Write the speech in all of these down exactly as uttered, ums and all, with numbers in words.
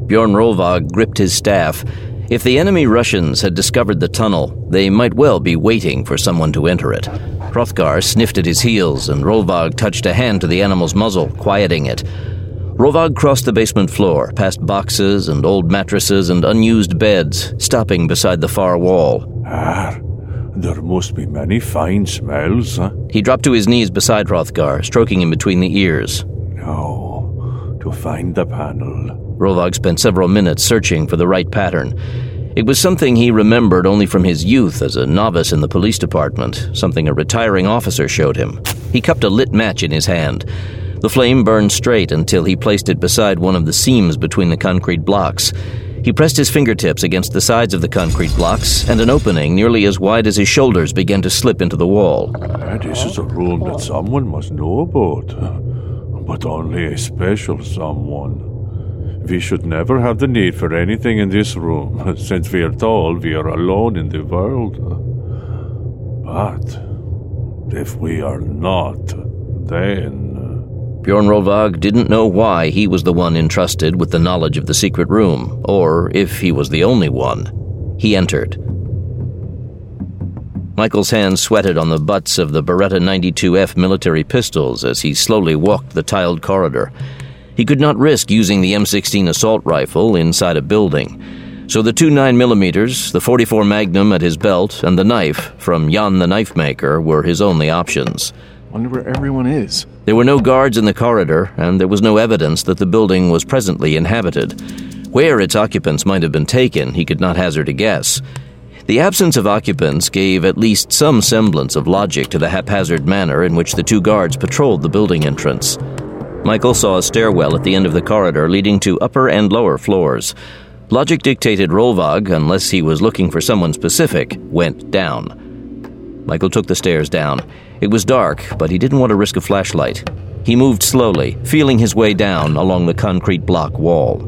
Bjorn Rolvag gripped his staff. If the enemy Russians had discovered the tunnel, they might well be waiting for someone to enter it. Hrothgar sniffed at his heels, and Rolvag touched a hand to the animal's muzzle, quieting it. Rolvag crossed the basement floor, past boxes and old mattresses and unused beds, stopping beside the far wall. Ah, there must be many fine smells, huh? He dropped to his knees beside Hrothgar, stroking him between the ears. Now, to find the panel. Rolvag spent several minutes searching for the right pattern. It was something he remembered only from his youth as a novice in the police department, something a retiring officer showed him. He cupped a lit match in his hand. The flame burned straight until he placed it beside one of the seams between the concrete blocks. He pressed his fingertips against the sides of the concrete blocks, and an opening nearly as wide as his shoulders began to slip into the wall. Uh, this is a room that someone must know about, but only a special someone. We should never have the need for anything in this room, since we are told we are alone in the world. But if we are not, then... Bjorn Rolvag didn't know why he was the one entrusted with the knowledge of the secret room, or if he was the only one. He entered. Michael's hands sweated on the butts of the Beretta ninety-two F military pistols as he slowly walked the tiled corridor. He could not risk using the M sixteen assault rifle inside a building, so the two nine millimeters, the forty-four Magnum at his belt, and the knife from Jan the Knife Maker were his only options. Wonder where everyone is. There were no guards in the corridor, and there was no evidence that the building was presently inhabited. Where its occupants might have been taken, he could not hazard a guess. The absence of occupants gave at least some semblance of logic to the haphazard manner in which the two guards patrolled the building entrance. Michael saw a stairwell at the end of the corridor leading to upper and lower floors. Logic dictated Rolvag, unless he was looking for someone specific, went down. Michael took the stairs down. It was dark, but he didn't want to risk a flashlight. He moved slowly, feeling his way down along the concrete block wall.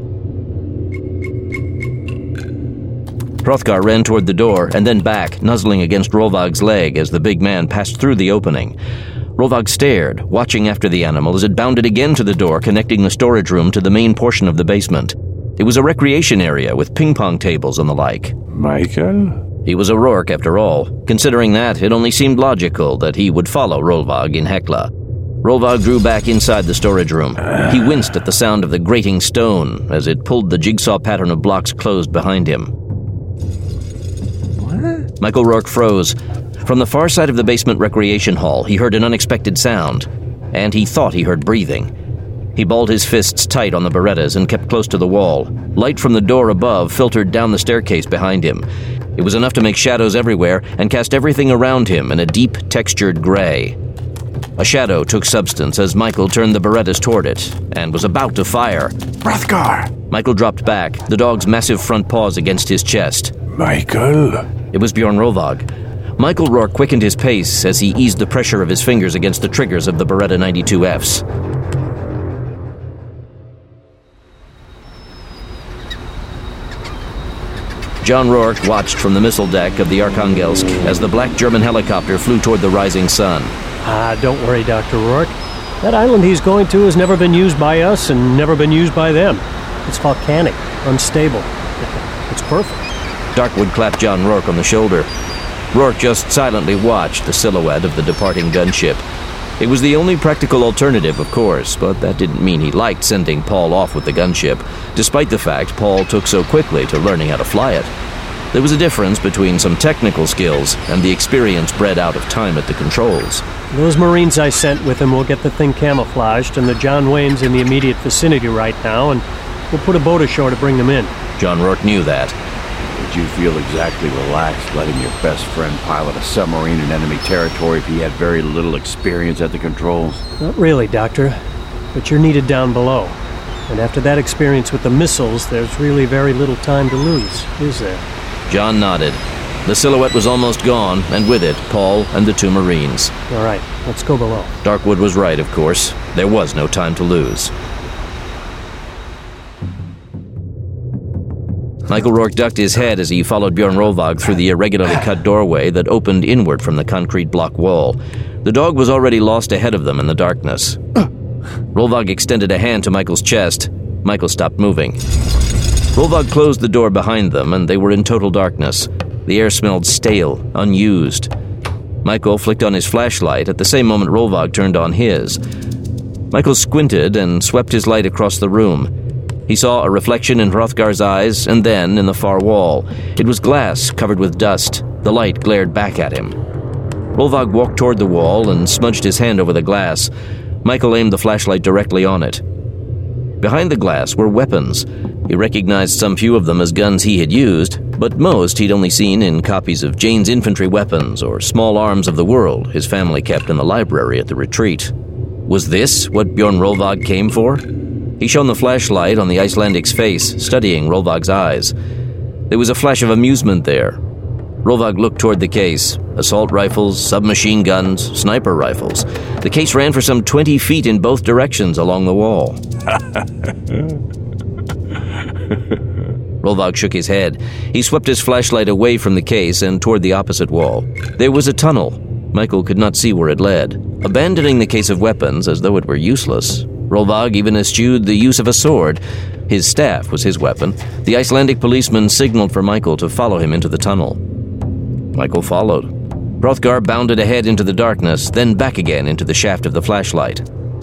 Hrothgar ran toward the door and then back, nuzzling against Rolvag's leg as the big man passed through the opening. Rolvag stared, watching after the animal as it bounded again to the door connecting the storage room to the main portion of the basement. It was a recreation area with ping-pong tables and the like. Michael? He was a Rourke, after all. Considering that, it only seemed logical that he would follow Rolvag in Hekla. Rolvag drew back inside the storage room. He winced at the sound of the grating stone as it pulled the jigsaw pattern of blocks closed behind him. What? Michael Rourke froze. From the far side of the basement recreation hall, he heard an unexpected sound, and he thought he heard breathing. He balled his fists tight on the Berettas and kept close to the wall. Light from the door above filtered down the staircase behind him. It was enough to make shadows everywhere and cast everything around him in a deep, textured gray. A shadow took substance as Michael turned the Berettas toward it and was about to fire. Hrothgar! Michael dropped back, the dog's massive front paws against his chest. Michael? It was Bjorn Rolvag. Michael Rourke quickened his pace as he eased the pressure of his fingers against the triggers of the Beretta ninety-two Fs. John Rourke watched from the missile deck of the Arkhangelsk as the black German helicopter flew toward the rising sun. Ah, don't worry, Doctor Rourke. That island he's going to has never been used by us and never been used by them. It's volcanic, unstable. It's perfect. Darkwood clapped John Rourke on the shoulder. Rourke just silently watched the silhouette of the departing gunship. It was the only practical alternative, of course, but that didn't mean he liked sending Paul off with the gunship, despite the fact Paul took so quickly to learning how to fly it. There was a difference between some technical skills and the experience bred out of time at the controls. Those Marines I sent with him will get the thing camouflaged, and the John Wayne's in the immediate vicinity right now, and we'll put a boat ashore to bring them in. John Rourke knew that. Would you feel exactly relaxed letting your best friend pilot a submarine in enemy territory if he had very little experience at the controls? Not really, Doctor. But you're needed down below. And after that experience with the missiles, there's really very little time to lose, is there? John nodded. The silhouette was almost gone, and with it, Paul and the two Marines. All right, let's go below. Darkwood was right, of course. There was no time to lose. Michael Rourke ducked his head as he followed Bjorn Rolvag through the irregularly cut doorway that opened inward from the concrete block wall. The dog was already lost ahead of them in the darkness. Rolvag extended a hand to Michael's chest. Michael stopped moving. Rolvog closed the door behind them, and they were in total darkness. The air smelled stale, unused. Michael flicked on his flashlight at the same moment Rolvog turned on his. Michael squinted and swept his light across the room. He saw a reflection in Hrothgar's eyes, and then in the far wall. It was glass covered with dust. The light glared back at him. Rolvog walked toward the wall and smudged his hand over the glass. Michael aimed the flashlight directly on it. Behind the glass were weapons. He recognized some few of them as guns he had used, but most he'd only seen in copies of Jane's infantry weapons or small arms of the world his family kept in the library at the retreat. Was this what Bjorn Rolvog came for? He shone the flashlight on the Icelandic's face, studying Rolvog's eyes. There was a flash of amusement there. Rolvog looked toward the case. Assault rifles, submachine guns, sniper rifles. The case ran for some twenty feet in both directions along the wall. Rolvog shook his head. He swept his flashlight away from the case and toward the opposite wall. There was a tunnel. Michael could not see where it led. Abandoning the case of weapons as though it were useless, Rolvog even eschewed the use of a sword. His staff was his weapon. The Icelandic policeman signaled for Michael to follow him into the tunnel. Michael followed. Hrothgar bounded ahead into the darkness, then back again into the shaft of the flashlight.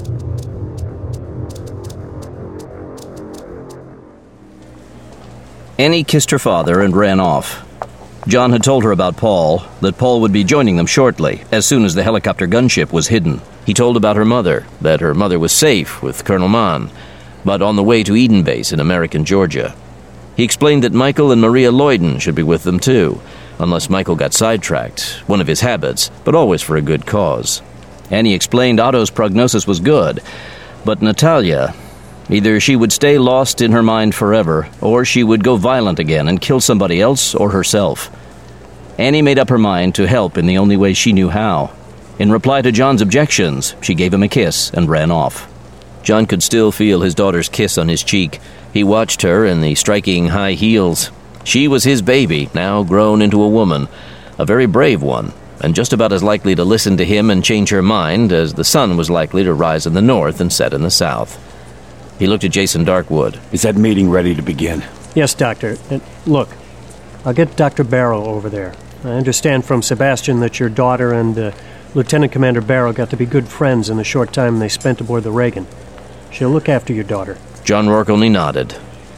Annie kissed her father and ran off. John had told her about Paul, that Paul would be joining them shortly, as soon as the helicopter gunship was hidden. He told about her mother, that her mother was safe with Colonel Mann, but on the way to Eden Base in American Georgia. He explained that Michael and Maria Lloyden should be with them too, unless Michael got sidetracked, one of his habits, but always for a good cause. Annie explained Otto's prognosis was good, but Natalia, either she would stay lost in her mind forever, or she would go violent again and kill somebody else or herself. Annie made up her mind to help in the only way she knew how. In reply to John's objections, she gave him a kiss and ran off. John could still feel his daughter's kiss on his cheek. He watched her in the striking high heels. She was his baby, now grown into a woman, a very brave one, and just about as likely to listen to him and change her mind as the sun was likely to rise in the north and set in the south. He looked at Jason Darkwood. Is that meeting ready to begin? Yes, Doctor. And look, I'll get Doctor Barrow over there. I understand from Sebastian that your daughter and uh, Lieutenant Commander Barrow got to be good friends in the short time they spent aboard the Reagan. She'll look after your daughter. John Rourke only nodded.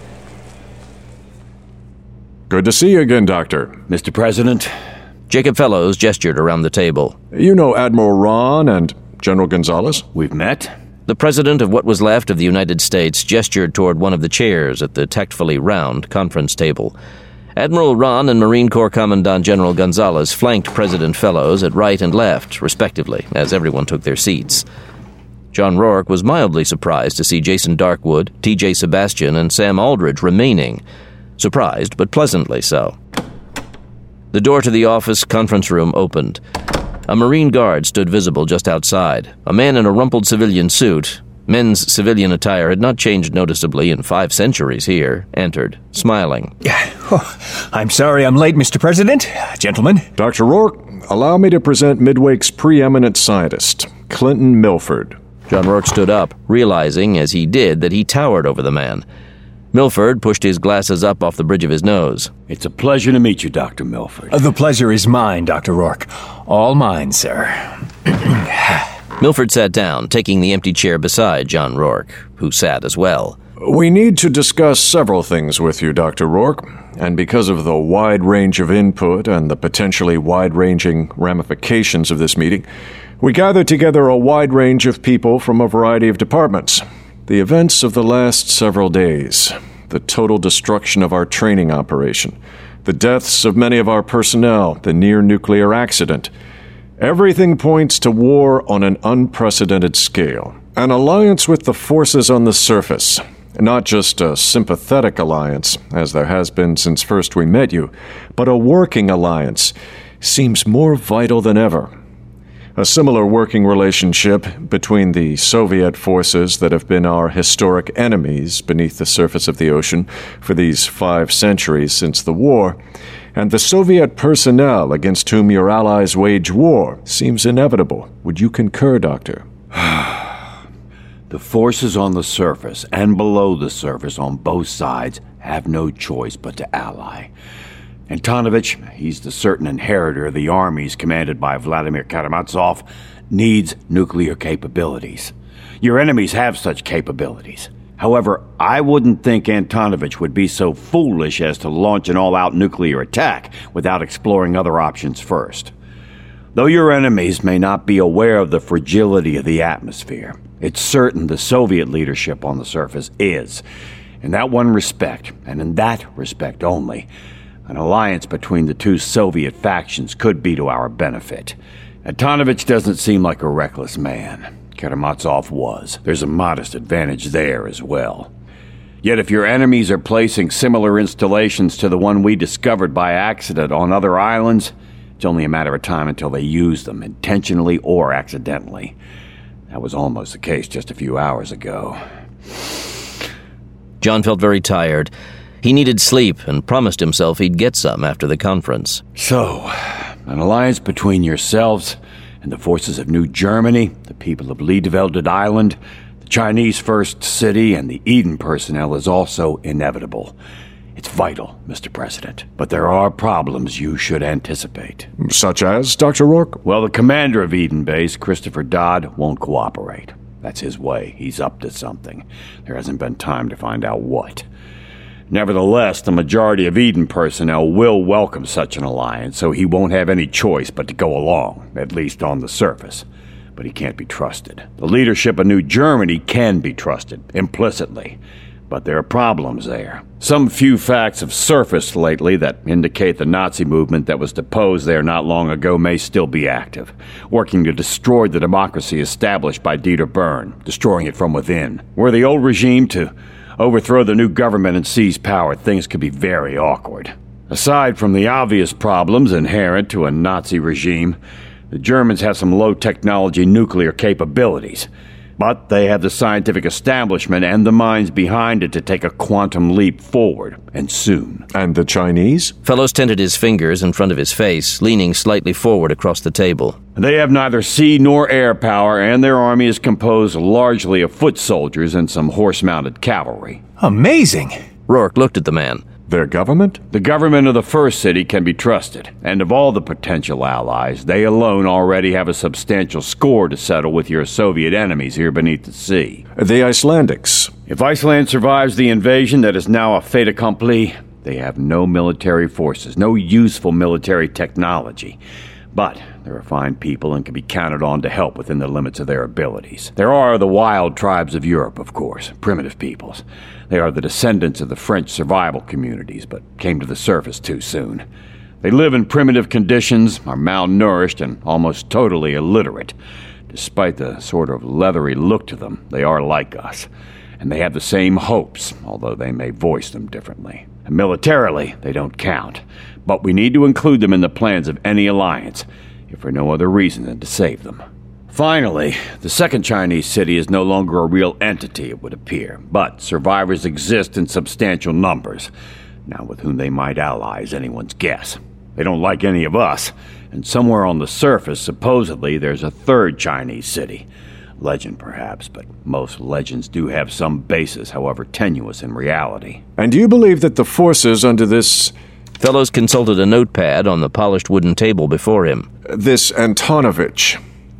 Good to see you again, Doctor. Mister President? Jacob Fellows gestured around the table. You know Admiral Ron and General Gonzalez? We've met? The president of what was left of the United States gestured toward one of the chairs at the tactfully round conference table. Admiral Ron and Marine Corps Commandant General Gonzalez flanked President Fellows at right and left, respectively, as everyone took their seats. John Rourke was mildly surprised to see Jason Darkwood, T J Sebastian, and Sam Aldridge remaining. Surprised, but pleasantly so. The door to the office conference room opened. A Marine guard stood visible just outside. A man in a rumpled civilian suit, men's civilian attire had not changed noticeably in five centuries here, entered, smiling. Oh, I'm sorry I'm late, Mister President. Gentlemen. Doctor Rourke, allow me to present Midwake's preeminent scientist, Clinton Milford. John Rourke stood up, realizing as he did that he towered over the man. Milford pushed his glasses up off the bridge of his nose. It's a pleasure to meet you, Doctor Milford. Uh, the pleasure is mine, Doctor Rourke. All mine, sir. Milford sat down, taking the empty chair beside John Rourke, who sat as well. We need to discuss several things with you, Doctor Rourke, and because of the wide range of input and the potentially wide-ranging ramifications of this meeting, we gathered together a wide range of people from a variety of departments. The events of the last several days, the total destruction of our training operation, the deaths of many of our personnel, the near-nuclear accident. Everything points to war on an unprecedented scale. An alliance with the forces on the surface. Not just a sympathetic alliance, as there has been since first we met you, but a working alliance seems more vital than ever. A similar working relationship between the Soviet forces that have been our historic enemies beneath the surface of the ocean for these five centuries since the war, and the Soviet personnel against whom your allies wage war seems inevitable. Would you concur, Doctor? The forces on the surface and below the surface on both sides have no choice but to ally. Antonovich, he's the certain inheritor of the armies commanded by Vladimir Karamazov, needs nuclear capabilities. Your enemies have such capabilities. However, I wouldn't think Antonovich would be so foolish as to launch an all-out nuclear attack without exploring other options first. Though your enemies may not be aware of the fragility of the atmosphere, it's certain the Soviet leadership on the surface is. In that one respect, and in that respect only, an alliance between the two Soviet factions could be to our benefit. Antonovich doesn't seem like a reckless man. Karamazov was. There's a modest advantage there as well. Yet if your enemies are placing similar installations to the one we discovered by accident on other islands, it's only a matter of time until they use them, intentionally or accidentally. That was almost the case just a few hours ago. John felt very tired. He needed sleep and promised himself he'd get some after the conference. So, an alliance between yourselves and the forces of New Germany, the people of Liedveldet Island, the Chinese First City, and the Eden personnel is also inevitable. It's vital, Mister President. But there are problems you should anticipate. Such as, Doctor Rourke? Well, the commander of Eden Base, Christopher Dodd, won't cooperate. That's his way. He's up to something. There hasn't been time to find out what. Nevertheless, the majority of Eden personnel will welcome such an alliance, so he won't have any choice but to go along, at least on the surface. But he can't be trusted. The leadership of New Germany can be trusted, implicitly. But there are problems there. Some few facts have surfaced lately that indicate the Nazi movement that was deposed there not long ago may still be active, working to destroy the democracy established by Dieter Byrne, destroying it from within. Were the old regime to overthrow the new government and seize power, things could be very awkward. Aside from the obvious problems inherent to a Nazi regime, the Germans have some low-technology nuclear capabilities. But they have the scientific establishment and the minds behind it to take a quantum leap forward, and soon. And the Chinese? Fellows tented his fingers in front of his face, leaning slightly forward across the table. They have neither sea nor air power, and their army is composed largely of foot soldiers and some horse-mounted cavalry. Amazing! Rourke looked at the man. Their government? The government of the First City can be trusted, and of all the potential allies, they alone already have a substantial score to settle with your Soviet enemies here beneath the sea. The Icelandics. If Iceland survives the invasion that is now a fait accompli, they have no military forces, no useful military technology. But they're a fine people and can be counted on to help within the limits of their abilities. There are the wild tribes of Europe, of course, primitive peoples. They are the descendants of the French survival communities, but came to the surface too soon. They live in primitive conditions, are malnourished, and almost totally illiterate. Despite the sort of leathery look to them, they are like us. And they have the same hopes, although they may voice them differently. And militarily, they don't count. But we need to include them in the plans of any alliance, if for no other reason than to save them. Finally, the second Chinese city is no longer a real entity, it would appear, but survivors exist in substantial numbers. Now, with whom they might ally is anyone's guess. They don't like any of us, and somewhere on the surface, supposedly, there's a third Chinese city. Legend, perhaps, but most legends do have some basis, however tenuous in reality. And do you believe that the forces under this... Fellows consulted a notepad on the polished wooden table before him. This Antonovich...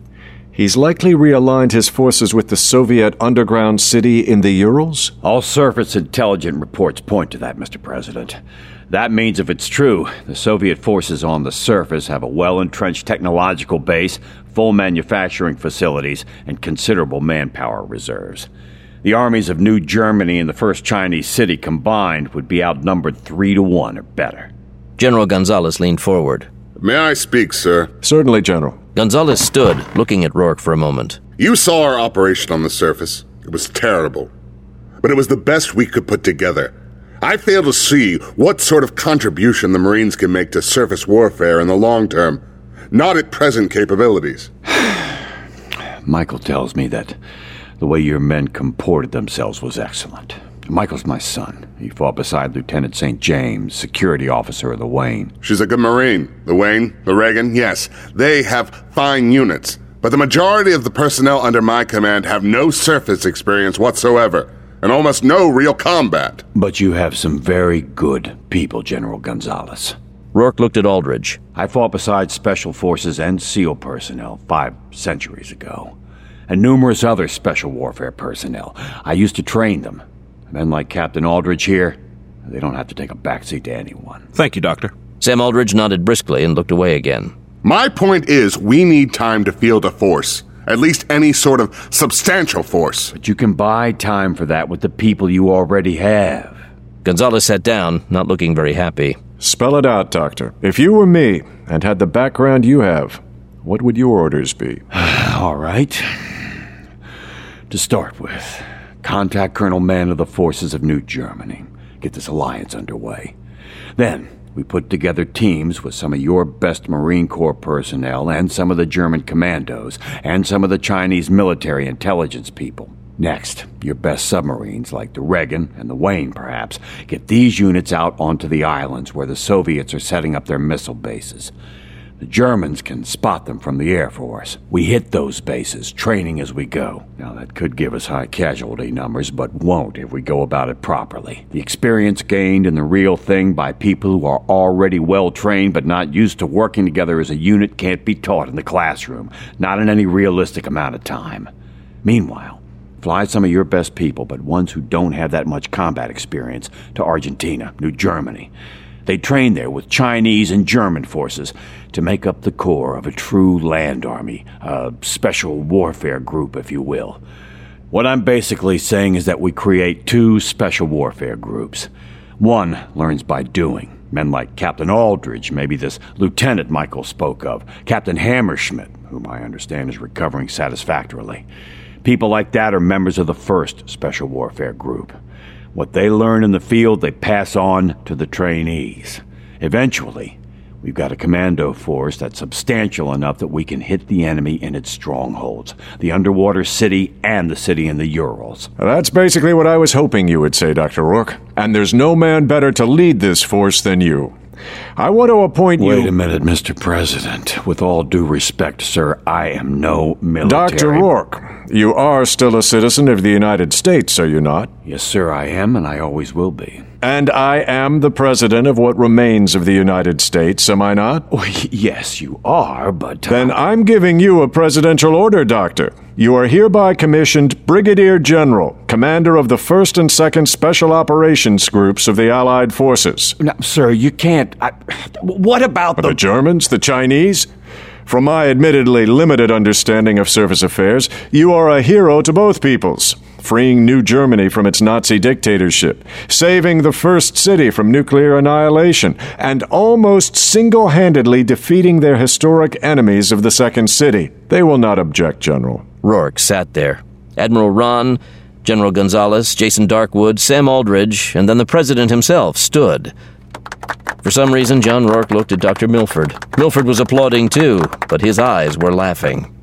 He's likely realigned his forces with the Soviet underground city in the Urals? All surface intelligence reports point to that, Mister President. That means if it's true, the Soviet forces on the surface have a well-entrenched technological base, full manufacturing facilities, and considerable manpower reserves. The armies of New Germany and the first Chinese city combined would be outnumbered three to one or better. General Gonzalez leaned forward. May I speak, sir? Certainly, General. Gonzalez stood, looking at Rourke for a moment. You saw our operation on the surface. It was terrible. But it was the best we could put together. I fail to see what sort of contribution the Marines can make to surface warfare in the long term, not at present capabilities. Michael tells me that the way your men comported themselves was excellent. Michael's my son. He fought beside Lieutenant Saint James, security officer of the Wayne. She's a good Marine. The Wayne, the Reagan, yes. They have fine units. but the majority of the personnel under my command have no surface experience whatsoever, and almost no real combat. But you have some very good people, General Gonzalez. Rourke looked at Aldridge. I fought beside Special Forces and SEAL personnel five centuries ago, and numerous other Special Warfare personnel. I used to train them. Men like Captain Aldridge here, they don't have to take a backseat to anyone. Thank you, Doctor. Sam Aldridge nodded briskly and looked away again. My point is, we need time to field a force. At least any sort of substantial force. But you can buy time for that with the people you already have. Gonzalez sat down, not looking very happy. Spell it out, Doctor. If you were me and had the background you have, what would your orders be? All right. To start with, contact Colonel Mann of the forces of New Germany. Get this alliance underway. Then, we put together teams with some of your best Marine Corps personnel and some of the German commandos and some of the Chinese military intelligence people. Next, your best submarines like the Reagan and the Wayne, perhaps. Get these units out onto the islands where the Soviets are setting up their missile bases. The Germans can spot them from the Air Force. We hit those bases, training as we go. Now, that could give us high casualty numbers, but won't if we go about it properly. The experience gained in the real thing by people who are already well-trained but not used to working together as a unit can't be taught in the classroom, not in any realistic amount of time. Meanwhile, fly some of your best people, but ones who don't have that much combat experience, to Argentina, New Germany. They train there with Chinese and German forces to make up the core of a true land army, a special warfare group, if you will. What I'm basically saying is that we create two special warfare groups. One learns by doing. Men like Captain Aldridge, maybe this lieutenant Michael spoke of, Captain Hammerschmidt, whom I understand is recovering satisfactorily. People like that are members of the first special warfare group. What they learn in the field, they pass on to the trainees. Eventually, we've got a commando force that's substantial enough that we can hit the enemy in its strongholds, the underwater city and the city in the Urals. That's basically what I was hoping you would say, Doctor Rourke. And there's no man better to lead this force than you. I want to appoint you... Wait a minute, Mister President. With all due respect, sir, I am no military... Doctor Rourke, you are still a citizen of the United States, are you not? Yes, sir, I am, and I always will be. And I am the president of what remains of the United States, am I not? Oh, yes, you are, but... Uh... Then I'm giving you a presidential order, Doctor. You are hereby commissioned Brigadier General, commander of the first and second Special Operations Groups of the Allied Forces. No, sir, you can't... I... What about the... The Germans? The Chinese? From my admittedly limited understanding of surface affairs, you are a hero to both peoples, freeing New Germany from its Nazi dictatorship, saving the first city from nuclear annihilation, and almost single-handedly defeating their historic enemies of the second city. They will not object, General. Rourke sat there. Admiral Ron, General Gonzalez, Jason Darkwood, Sam Aldridge, and then the President himself stood. For some reason, John Rourke looked at Doctor Milford. Milford was applauding too, but his eyes were laughing.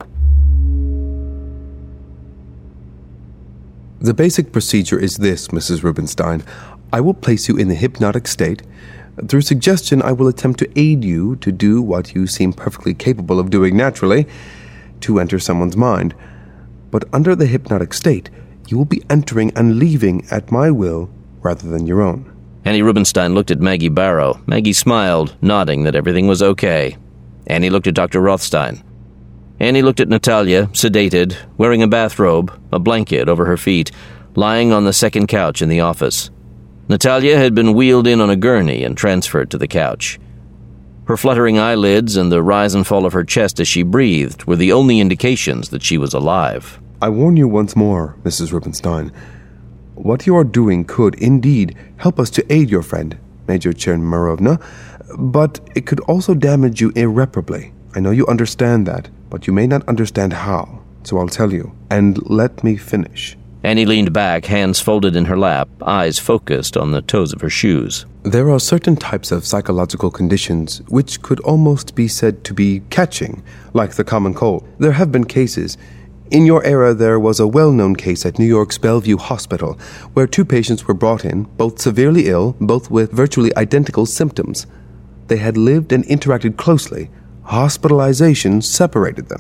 The basic procedure is this, Missus Rubenstein. I will place you in the hypnotic state. Through suggestion, I will attempt to aid you to do what you seem perfectly capable of doing naturally, to enter someone's mind. But under the hypnotic state, you will be entering and leaving at my will rather than your own. Annie Rubenstein looked at Maggie Barrow. Maggie smiled, nodding that everything was okay. Annie looked at Doctor Rothstein. Annie looked at Natalia, sedated, wearing a bathrobe, a blanket over her feet, lying on the second couch in the office. Natalia had been wheeled in on a gurney and transferred to the couch. Her fluttering eyelids and the rise and fall of her chest as she breathed were the only indications that she was alive. I warn you once more, Missus Rubenstein. What you are doing could, indeed, help us to aid your friend, Major Chermarovna, but it could also damage you irreparably. I know you understand that, but you may not understand how, so I'll tell you. And let me finish. Annie leaned back, hands folded in her lap, eyes focused on the toes of her shoes. There are certain types of psychological conditions which could almost be said to be catching, like the common cold. There have been cases. In your era, there was a well-known case at New York's Bellevue Hospital, where two patients were brought in, both severely ill, both with virtually identical symptoms. They had lived and interacted closely. Hospitalization separated them.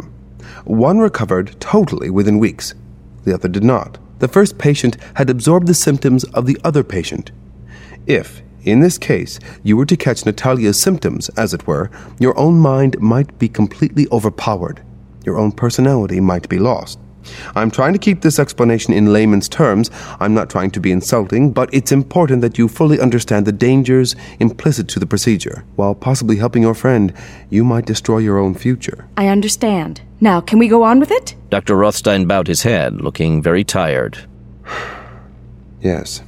One recovered totally within weeks. The other did not. The first patient had absorbed the symptoms of the other patient. If, in this case, you were to catch Natalia's symptoms, as it were, your own mind might be completely overpowered. Your own personality might be lost. I'm trying to keep this explanation in layman's terms. I'm not trying to be insulting, but it's important that you fully understand the dangers implicit to the procedure. While possibly helping your friend, you might destroy your own future. I understand. Now, can we go on with it? Doctor Rothstein bowed his head, looking very tired. Yes.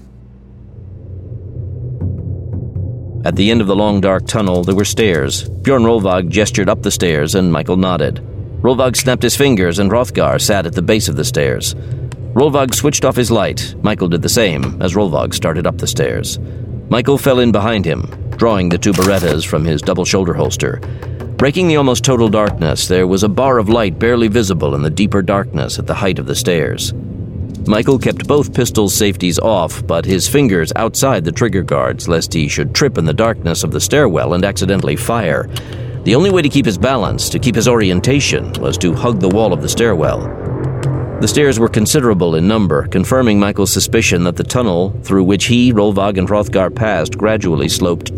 At the end of the long dark tunnel, there were stairs. Bjorn Rolvag gestured up the stairs, and Michael nodded. Rolvag snapped his fingers, and Hrothgar sat at the base of the stairs. Rolvag switched off his light. Michael did the same, as Rolvag started up the stairs. Michael fell in behind him, drawing the two Berettas from his double shoulder holster. Breaking the almost total darkness, there was a bar of light barely visible in the deeper darkness at the height of the stairs. Michael kept both pistols' safeties off, but his fingers outside the trigger guards, lest he should trip in the darkness of the stairwell and accidentally fire. The only way to keep his balance, to keep his orientation, was to hug the wall of the stairwell. The stairs were considerable in number, confirming Michael's suspicion that the tunnel through which he, Rolvag, and Hrothgar passed gradually sloped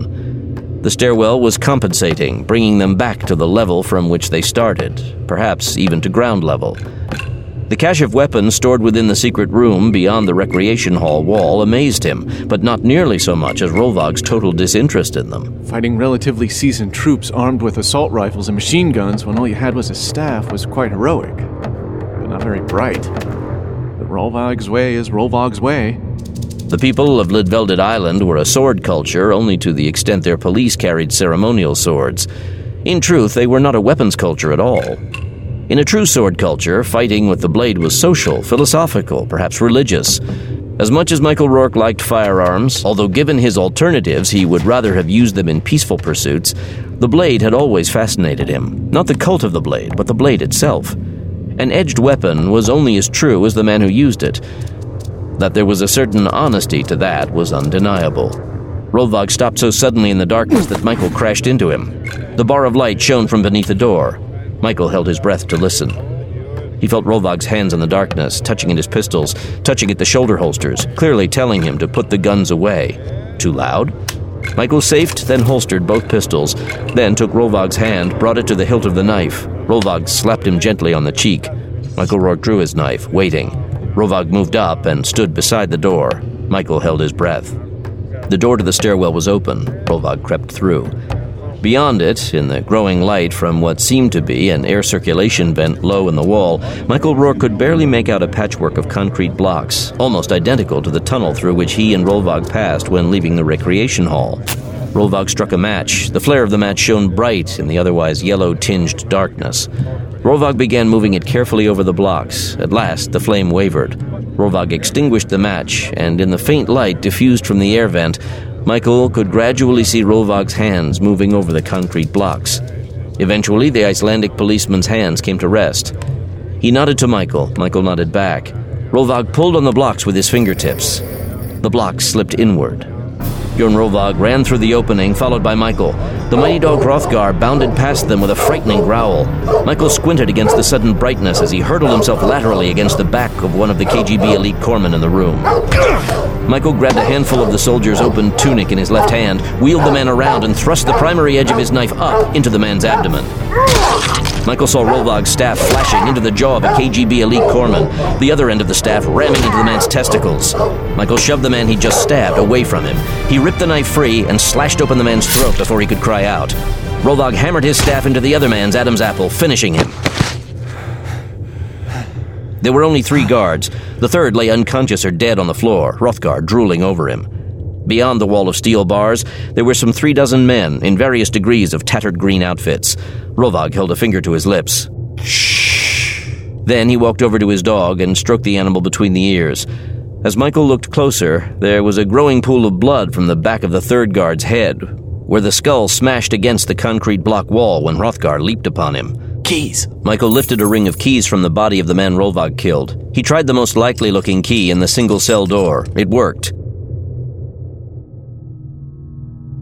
down. The stairwell was compensating, bringing them back to the level from which they started, perhaps even to ground level. The cache of weapons stored within the secret room beyond the recreation hall wall amazed him, but not nearly so much as Rolvag's total disinterest in them. Fighting relatively seasoned troops armed with assault rifles and machine guns when all you had was a staff was quite heroic, but not very bright. But Rolvag's way is Rolvag's way. The people of Lidvelded Island were a sword culture only to the extent their police carried ceremonial swords. In truth, they were not a weapons culture at all. In a true sword culture, fighting with the blade was social, philosophical, perhaps religious. As much as Michael Rourke liked firearms, although given his alternatives he would rather have used them in peaceful pursuits, the blade had always fascinated him. Not the cult of the blade, but the blade itself. An edged weapon was only as true as the man who used it. That there was a certain honesty to that was undeniable. Rolvag stopped so suddenly in the darkness that Michael crashed into him. The bar of light shone from beneath the door. Michael held his breath to listen. He felt Rolvag's hands in the darkness, touching at his pistols, touching at the shoulder holsters, clearly telling him to put the guns away. Too loud? Michael safed, then holstered both pistols, then took Rolvag's hand, brought it to the hilt of the knife. Rolvag slapped him gently on the cheek. Michael Rourke drew his knife, waiting. Rolvag moved up and stood beside the door. Michael held his breath. The door to the stairwell was open. Rolvag crept through. Beyond it, in the growing light from what seemed to be an air circulation vent low in the wall, Michael Rourke could barely make out a patchwork of concrete blocks, almost identical to the tunnel through which he and Rolvag passed when leaving the recreation hall. Rolvag struck a match. The flare of the match shone bright in the otherwise yellow-tinged darkness. Rolvag began moving it carefully over the blocks. At last, the flame wavered. Rolvag extinguished the match, and in the faint light diffused from the air vent, Michael could gradually see Rolvag's hands moving over the concrete blocks. Eventually, the Icelandic policeman's hands came to rest. He nodded to Michael. Michael nodded back. Rolvag pulled on the blocks with his fingertips. The blocks slipped inward. Bjorn Rolvag ran through the opening, followed by Michael. The mighty dog Hrothgar bounded past them with a frightening growl. Michael squinted against the sudden brightness as he hurtled himself laterally against the back of one of the K G B elite corpsmen in the room. Michael grabbed a handful of the soldier's open tunic in his left hand, wheeled the man around, and thrust the primary edge of his knife up into the man's abdomen. Michael saw Rolvag's staff flashing into the jaw of a K G B elite corpsman, the other end of the staff ramming into the man's testicles. Michael shoved the man he just stabbed away from him. He ripped the knife free and slashed open the man's throat before he could cry out. Rolvag hammered his staff into the other man's Adam's apple, finishing him. There were only three guards. The third lay unconscious or dead on the floor, Hrothgar drooling over him. Beyond the wall of steel bars, there were some three dozen men in various degrees of tattered green outfits. Rolvag held a finger to his lips. Shh. Then he walked over to his dog and stroked the animal between the ears. As Michael looked closer, there was a growing pool of blood from the back of the third guard's head, where the skull smashed against the concrete block wall when Hrothgar leaped upon him. Keys. Michael lifted a ring of keys from the body of the man Rolvag killed. He tried the most likely-looking key in the single-cell door. It worked.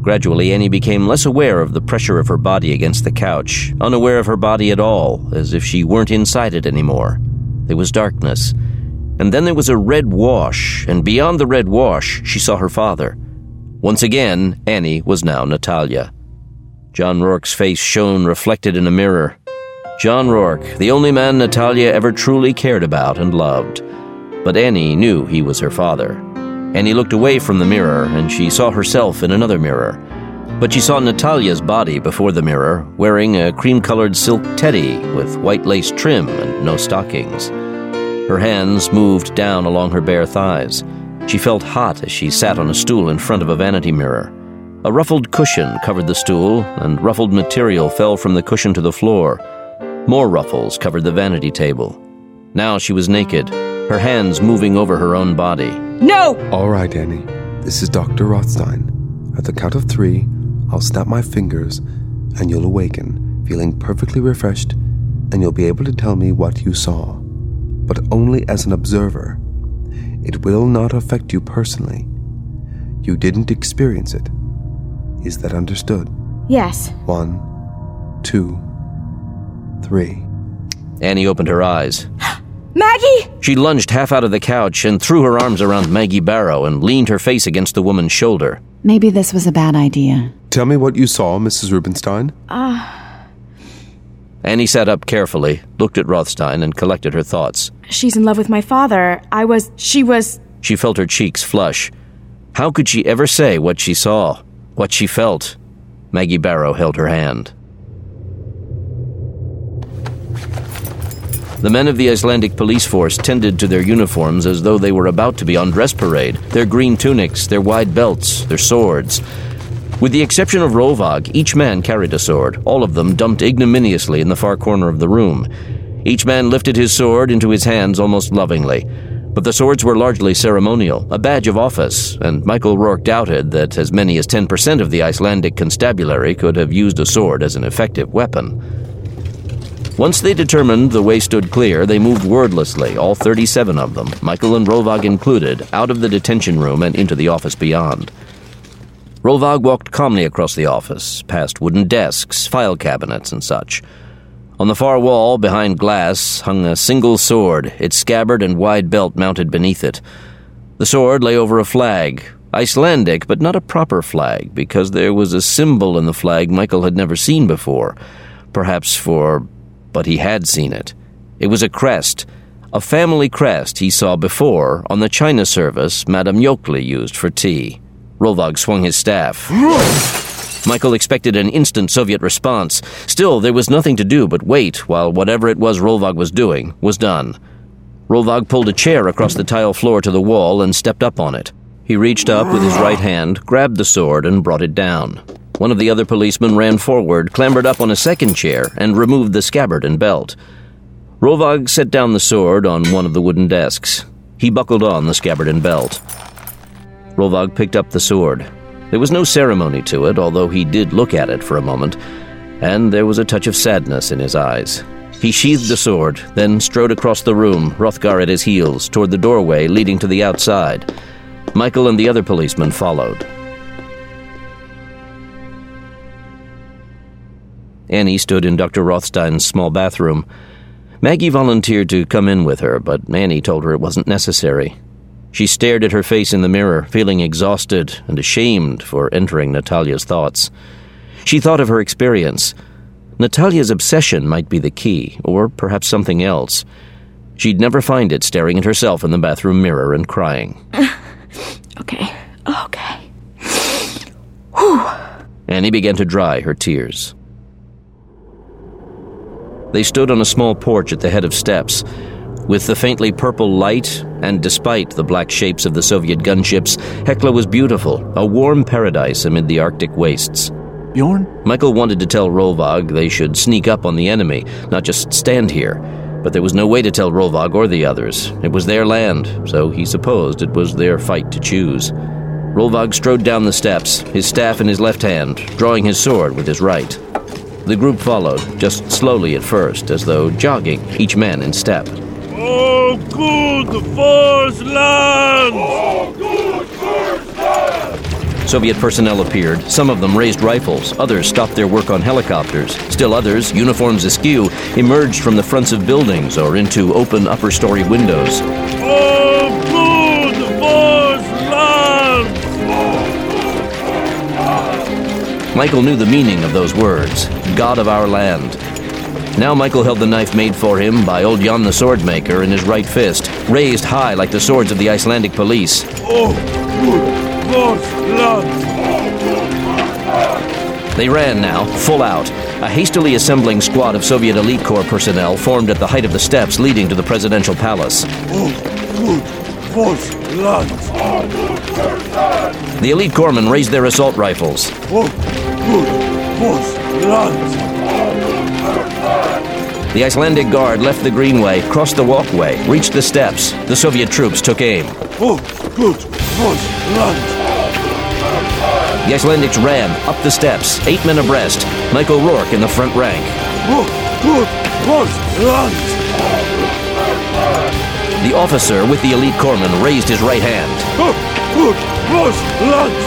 Gradually, Annie became less aware of the pressure of her body against the couch, unaware of her body at all, as if she weren't inside it anymore. There was darkness. And then there was a red wash, and beyond the red wash, she saw her father. Once again, Annie was now Natalia. John Rourke's face shone reflected in a mirror. John Rourke, the only man Natalia ever truly cared about and loved. But Annie knew he was her father. Annie looked away from the mirror, and she saw herself in another mirror. But she saw Natalia's body before the mirror, wearing a cream-colored silk teddy with white lace trim and no stockings. Her hands moved down along her bare thighs. She felt hot as she sat on a stool in front of a vanity mirror. A ruffled cushion covered the stool, and ruffled material fell from the cushion to the floor. More ruffles covered the vanity table. Now she was naked, her hands moving over her own body. No! All right, Annie. This is Doctor Rothstein. At the count of three, I'll snap my fingers, and you'll awaken, feeling perfectly refreshed, and you'll be able to tell me what you saw. But only as an observer. It will not affect you personally. You didn't experience it. Is that understood? Yes. One, two, three. Annie opened her eyes. Maggie! She lunged half out of the couch and threw her arms around Maggie Barrow and leaned her face against the woman's shoulder. Maybe this was a bad idea. Tell me what you saw, Missus Rubenstein. Ah. Uh, Annie sat up carefully, looked at Rothstein, and collected her thoughts. She's in love with my father. I was... She was... She felt her cheeks flush. How could she ever say what she saw, what she felt? Maggie Barrow held her hand. The men of the Icelandic police force tended to their uniforms as though they were about to be on dress parade, their green tunics, their wide belts, their swords. With the exception of Rolvag, each man carried a sword, all of them dumped ignominiously in the far corner of the room. Each man lifted his sword into his hands almost lovingly. But the swords were largely ceremonial, a badge of office, and Michael Rourke doubted that as many as ten percent of the Icelandic constabulary could have used a sword as an effective weapon. Once they determined the way stood clear, they moved wordlessly, all thirty-seven of them, Michael and Rolvag included, out of the detention room and into the office beyond. Rolvag walked calmly across the office, past wooden desks, file cabinets, and such. On the far wall, behind glass, hung a single sword, its scabbard and wide belt mounted beneath it. The sword lay over a flag, Icelandic, but not a proper flag, because there was a symbol in the flag Michael had never seen before. Perhaps for... but he had seen it. It was a crest, a family crest he saw before on the China service Madame Yockley used for tea. Rolvag swung his staff. Michael expected an instant Soviet response. Still, there was nothing to do but wait while whatever it was Rolvag was doing was done. Rolvag pulled a chair across the tile floor to the wall and stepped up on it. He reached up with his right hand, grabbed the sword, and brought it down. One of the other policemen ran forward, clambered up on a second chair, and removed the scabbard and belt. Rolvag set down the sword on one of the wooden desks. He buckled on the scabbard and belt. Rolvag picked up the sword. There was no ceremony to it, although he did look at it for a moment, and there was a touch of sadness in his eyes. He sheathed the sword, then strode across the room, Hrothgar at his heels, toward the doorway leading to the outside. Michael and the other policemen followed. Annie stood in Doctor Rothstein's small bathroom. Maggie volunteered to come in with her, but Annie told her it wasn't necessary. She stared at her face in the mirror, feeling exhausted and ashamed for entering Natalia's thoughts. She thought of her experience. Natalia's obsession might be the key, or perhaps something else. She'd never find it staring at herself in the bathroom mirror and crying. Okay, okay. Whew. Annie began to dry her tears. They stood on a small porch at the head of steps. With the faintly purple light, and despite the black shapes of the Soviet gunships, Hekla was beautiful, a warm paradise amid the Arctic wastes. Bjorn? Michael wanted to tell Rolvag they should sneak up on the enemy, not just stand here. But there was no way to tell Rolvag or the others. It was their land, so he supposed it was their fight to choose. Rolvag strode down the steps, his staff in his left hand, drawing his sword with his right. The group followed, just slowly at first, as though jogging, each man in step. Oh, good first land! Oh, good first land! Soviet personnel appeared. Some of them raised rifles. Others stopped their work on helicopters. Still others, uniforms askew, emerged from the fronts of buildings or into open upper-story windows. Oh, good boss, land! Michael knew the meaning of those words, God of our land. Now Michael held the knife made for him by old Jan the Swordmaker in his right fist, raised high like the swords of the Icelandic police. Oh, good boss, land! They ran now, full out. A hastily assembling squad of Soviet Elite Corps personnel formed at the height of the steps leading to the presidential palace. Oh, good boss, land! The Elite Corpsmen raised their assault rifles. Oh, good boss, land! The Icelandic Guard left the greenway, crossed the walkway, reached the steps. The Soviet troops took aim. Oh, good boss, land! The Icelandics ran up the steps, eight men abreast. Michael Rourke in the front rank. Oh, good boss, land! The officer with the Elite Corpsmen raised his right hand. Oh, good boss, land!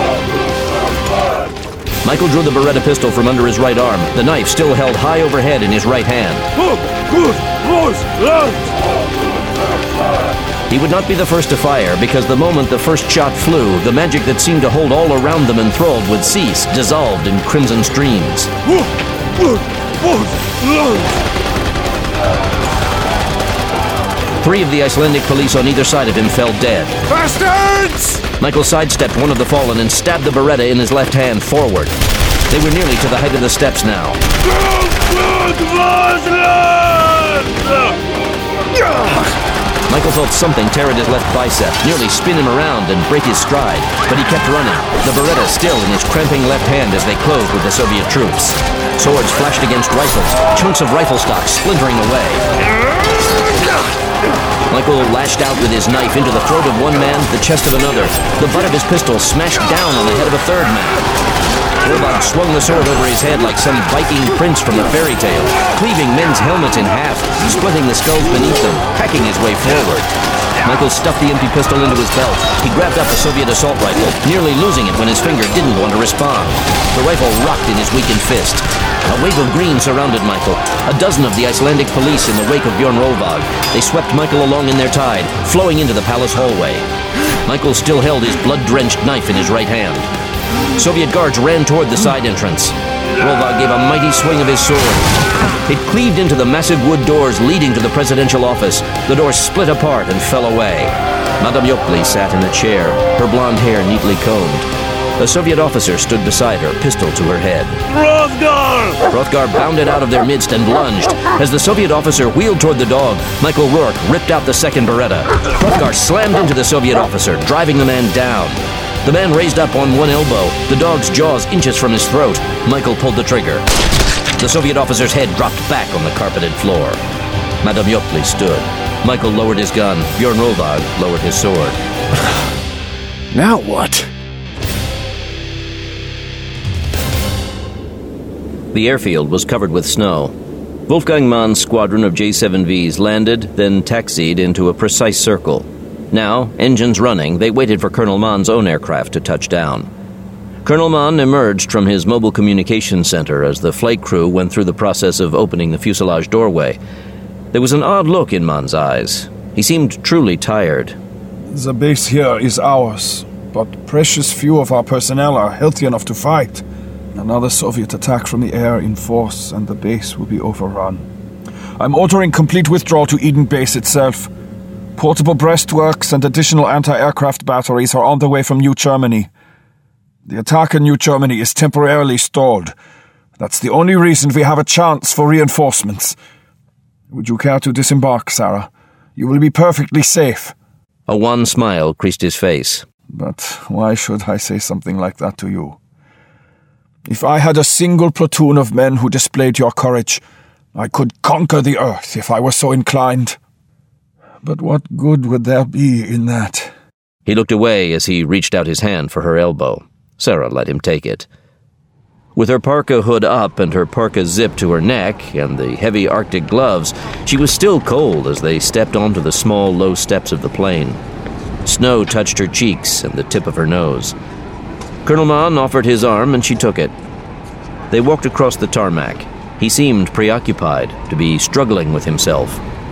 Michael drew the Beretta pistol from under his right arm, the knife still held high overhead in his right hand. Oh, good boss, land! He would not be the first to fire, because the moment the first shot flew, the magic that seemed to hold all around them enthralled would cease, dissolved in crimson streams. Oh, good boss, land! Three of the Icelandic police on either side of him fell dead. Bastards! Michael sidestepped one of the fallen and stabbed the Beretta in his left hand forward. They were nearly to the height of the steps now. Michael felt something tear at his left bicep, nearly spin him around and break his stride, but he kept running, the Beretta still in his cramping left hand as they closed with the Soviet troops. Swords flashed against rifles, chunks of rifle stock splintering away. Michael lashed out with his knife into the throat of one man, the chest of another. The butt of his pistol smashed down on the head of a third man. Rourke swung the sword over his head like some Viking prince from a fairy tale, cleaving men's helmets in half, splitting the skulls beneath them, hacking his way forward. Michael stuffed the empty pistol into his belt. He grabbed up a Soviet assault rifle, nearly losing it when his finger didn't want to respond. The rifle rocked in his weakened fist. A wave of green surrounded Michael. A dozen of the Icelandic police in the wake of Bjorn Rolvag. They swept Michael along in their tide, flowing into the palace hallway. Michael still held his blood-drenched knife in his right hand. Soviet guards ran toward the side entrance. Rolvag gave a mighty swing of his sword. It cleaved into the massive wood doors leading to the presidential office. The doors split apart and fell away. Madame Yokli sat in a chair, her blonde hair neatly combed. A Soviet officer stood beside her, pistol to her head. Hrothgar! Hrothgar bounded out of their midst and lunged. As the Soviet officer wheeled toward the dog, Michael Rourke ripped out the second Beretta. Hrothgar slammed into the Soviet officer, driving the man down. The man raised up on one elbow, the dog's jaws inches from his throat. Michael pulled the trigger. The Soviet officer's head dropped back on the carpeted floor. Madame Yokli stood. Michael lowered his gun. Bjorn Rolvag lowered his sword. Now what? The airfield was covered with snow. Wolfgang Mann's squadron of J seven Vs landed, then taxied into a precise circle. Now, engines running, they waited for Colonel Mann's own aircraft to touch down. Colonel Mann emerged from his mobile communications center as the flight crew went through the process of opening the fuselage doorway. There was an odd look in Mann's eyes. He seemed truly tired. The base here is ours, but precious few of our personnel are healthy enough to fight. Another Soviet attack from the air in force, and the base will be overrun. I'm ordering complete withdrawal to Eden Base itself. Portable breastworks and additional anti-aircraft batteries are on the way from New Germany. The attack in New Germany is temporarily stalled. That's the only reason we have a chance for reinforcements. Would you care to disembark, Sarah? You will be perfectly safe. A wan smile creased his face. But why should I say something like that to you? If I had a single platoon of men who displayed your courage, I could conquer the earth if I were so inclined. But what good would there be in that? He looked away as he reached out his hand for her elbow. Sarah let him take it. With her parka hood up and her parka zipped to her neck and the heavy Arctic gloves, she was still cold as they stepped onto the small, low steps of the plane. Snow touched her cheeks and the tip of her nose. Colonel Mann offered his arm and she took it. They walked across the tarmac. He seemed preoccupied, to be struggling with himself.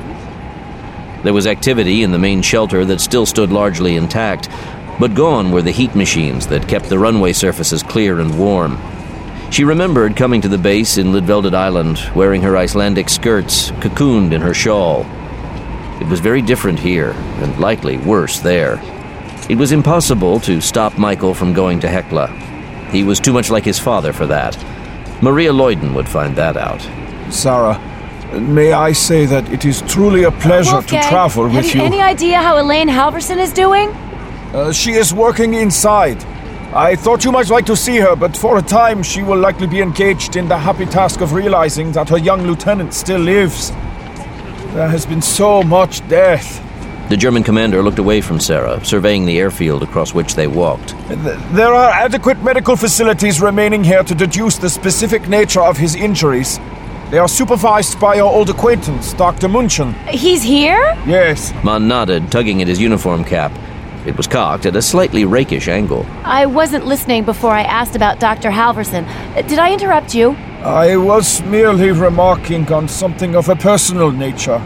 There was activity in the main shelter that still stood largely intact, but gone were the heat machines that kept the runway surfaces clear and warm. She remembered coming to the base in Lidvelded Island, wearing her Icelandic skirts, cocooned in her shawl. It was very different here, and likely worse there. It was impossible to stop Michael from going to Hekla. He was too much like his father for that. Maria Lloyden would find that out. Sarah, may I say that it is truly a pleasure Wolfgang, to travel with have you. Have you any idea how Elaine Halverson is doing? Uh, she is working inside. I thought you might like to see her, but for a time she will likely be engaged in the happy task of realizing that her young lieutenant still lives. There has been so much death. The German commander looked away from Sarah, surveying the airfield across which they walked. There are adequate medical facilities remaining here to deduce the specific nature of his injuries. They are supervised by our old acquaintance, Doctor Munchen. He's here? Yes. Mann nodded, tugging at his uniform cap. It was cocked at a slightly rakish angle. I wasn't listening before I asked about Doctor Halverson. Did I interrupt you? I was merely remarking on something of a personal nature.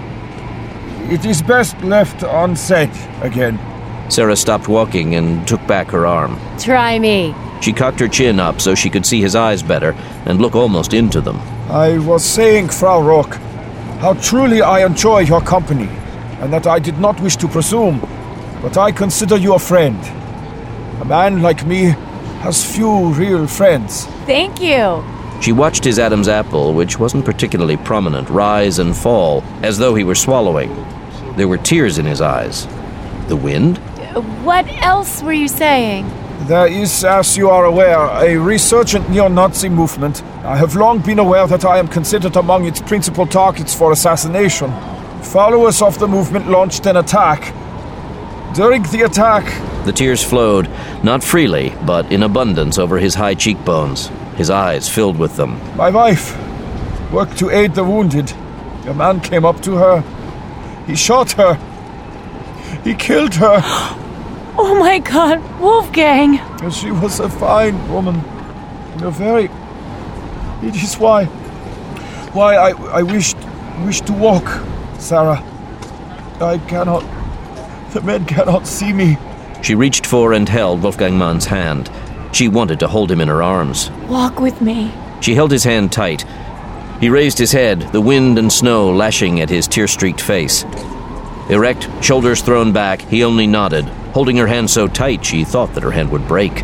It is best left unsaid again. Sarah stopped walking and took back her arm. Try me. She cocked her chin up so she could see his eyes better and look almost into them. I was saying, Frau Rock, how truly I enjoy your company, and that I did not wish to presume, but I consider you a friend. A man like me has few real friends. Thank you. She watched his Adam's apple, which wasn't particularly prominent, rise and fall, as though he were swallowing. There were tears in his eyes. The wind? What else were you saying? There is, as you are aware, a resurgent neo-Nazi movement. I have long been aware that I am considered among its principal targets for assassination. Followers of the movement launched an attack. During the attack... The tears flowed, not freely, but in abundance over his high cheekbones. His eyes filled with them. My wife worked to aid the wounded. A man came up to her. He shot her. He killed her. Oh my God, Wolfgang! She was a fine woman. A very... It is why... Why I, I wished, wished to walk, Sarah. I cannot... The men cannot see me. She reached for and held Wolfgang Mann's hand. She wanted to hold him in her arms. Walk with me. She held his hand tight. He raised his head, the wind and snow lashing at his tear-streaked face. Erect, shoulders thrown back, he only nodded, holding her hand so tight she thought that her hand would break.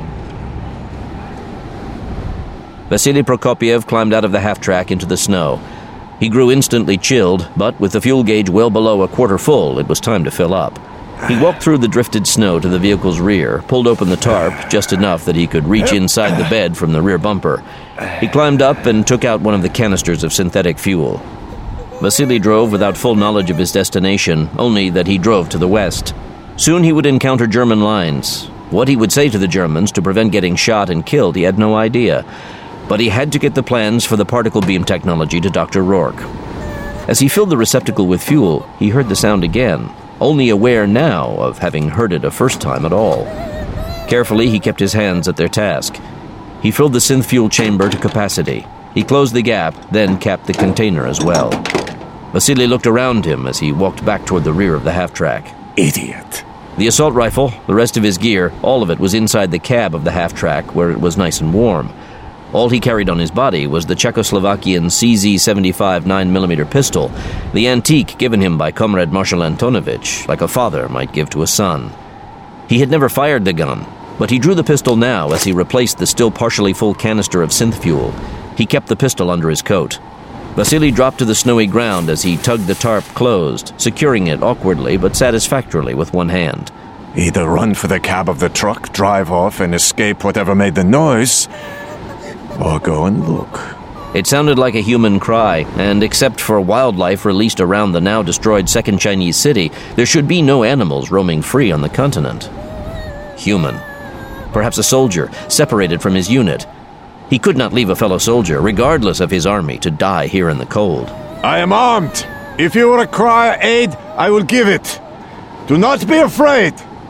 Vasily Prokopiev climbed out of the half-track into the snow. He grew instantly chilled, but with the fuel gauge well below a quarter full, it was time to fill up. He walked through the drifted snow to the vehicle's rear, pulled open the tarp just enough that he could reach inside the bed from the rear bumper. He climbed up and took out one of the canisters of synthetic fuel. Vasily drove without full knowledge of his destination, only that he drove to the west. Soon he would encounter German lines. What he would say to the Germans to prevent getting shot and killed, he had no idea. But he had to get the plans for the particle beam technology to Doctor Rourke. As he filled the receptacle with fuel, he heard the sound again, only aware now of having heard it a first time at all. Carefully, he kept his hands at their task. He filled the synth fuel chamber to capacity. He closed the gap, then capped the container as well. Vasily looked around him as he walked back toward the rear of the half-track. Idiot. The assault rifle, the rest of his gear, all of it was inside the cab of the half-track where it was nice and warm. All he carried on his body was the Czechoslovakian C Z seventy-five nine millimeter pistol, the antique given him by Comrade Marshal Antonovich, like a father might give to a son. He had never fired the gun, but he drew the pistol now as he replaced the still partially full canister of synth fuel. He kept the pistol under his coat. Vasily dropped to the snowy ground as he tugged the tarp closed, securing it awkwardly but satisfactorily with one hand. Either run for the cab of the truck, drive off, and escape whatever made the noise, or go and look. It sounded like a human cry, and except for wildlife released around the now-destroyed second Chinese city, there should be no animals roaming free on the continent. Human. Perhaps a soldier, separated from his unit. He could not leave a fellow soldier, regardless of his army, to die here in the cold. I am armed. If you require aid, I will give it. Do not be afraid.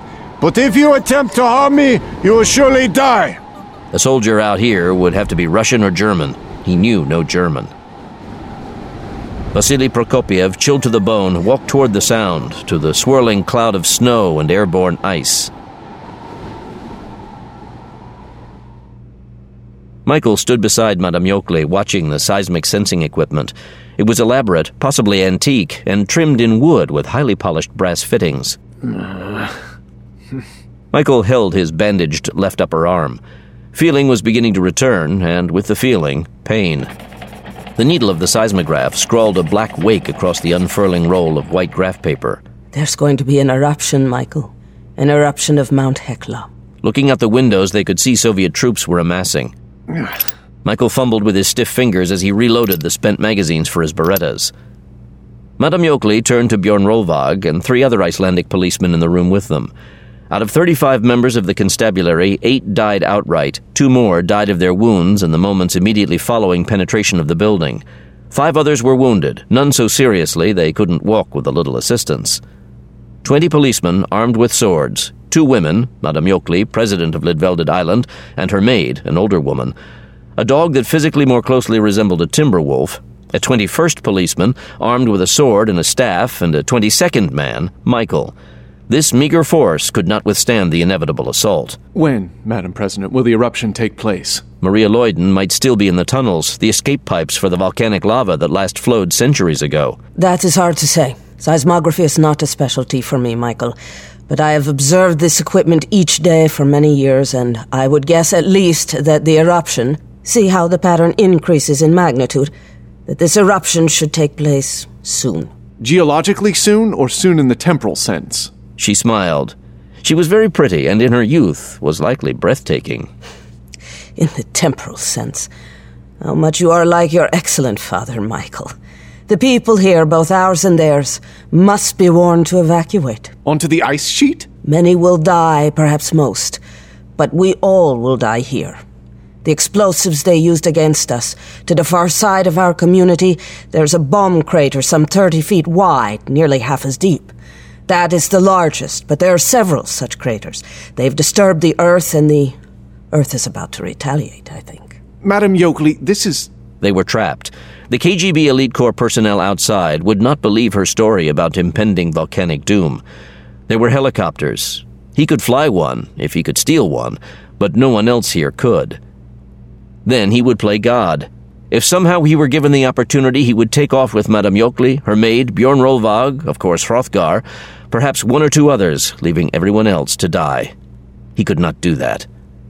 But if you attempt to harm me, you will surely die. A soldier out here would have to be Russian or German. He knew no German. Vasily Prokopiev, chilled to the bone, walked toward the sound, to the swirling cloud of snow and airborne ice. Michael stood beside Madame Yochley, watching the seismic sensing equipment. It was elaborate, possibly antique, and trimmed in wood with highly polished brass fittings. Michael held his bandaged left upper arm. Feeling was beginning to return, and with the feeling, pain. The needle of the seismograph scrawled a black wake across the unfurling roll of white graph paper. There's going to be an eruption, Michael. An eruption of Mount Hekla. Looking out the windows, they could see Soviet troops were amassing. Michael fumbled with his stiff fingers as he reloaded the spent magazines for his Berettas. Madame Yochley turned to Bjorn Rolvag and three other Icelandic policemen in the room with them. Out of thirty-five members of the constabulary, eight died outright. Two more died of their wounds in the moments immediately following penetration of the building. Five others were wounded, none so seriously they couldn't walk with a little assistance. Twenty policemen armed with swords, two women, Madame Yochley, president of Lidvelded Island, and her maid, an older woman, a dog that physically more closely resembled a timber wolf, a twenty-first policeman armed with a sword and a staff, and a twenty-second man, Michael. This meager force could not withstand the inevitable assault. When, Madam President, will the eruption take place? Maria Lloyden might still be in the tunnels, the escape pipes for the volcanic lava that last flowed centuries ago. That is hard to say. Seismography is not a specialty for me, Michael. But I have observed this equipment each day for many years, and I would guess at least that the eruption, see how the pattern increases in magnitude, that this eruption should take place soon. Geologically soon, or soon in the temporal sense? She smiled. She was very pretty, and in her youth was likely breathtaking. In the temporal sense. How much you are like your excellent father, Michael. The people here, both ours and theirs, must be warned to evacuate. Onto the ice sheet? Many will die, perhaps most. But we all will die here. The explosives they used against us. To the far side of our community, there's a bomb crater some thirty feet wide, nearly half as deep. That is the largest, but there are several such craters. They've disturbed the Earth, and the Earth is about to retaliate, I think. Madame Yochley, this is... They were trapped. The K G B Elite Corps personnel outside would not believe her story about impending volcanic doom. There were helicopters. He could fly one, if he could steal one, but no one else here could. Then he would play God. If somehow he were given the opportunity, he would take off with Madame Yochley, her maid, Bjorn Rolvag, of course Hrothgar, perhaps one or two others, leaving everyone else to die. He could not do that.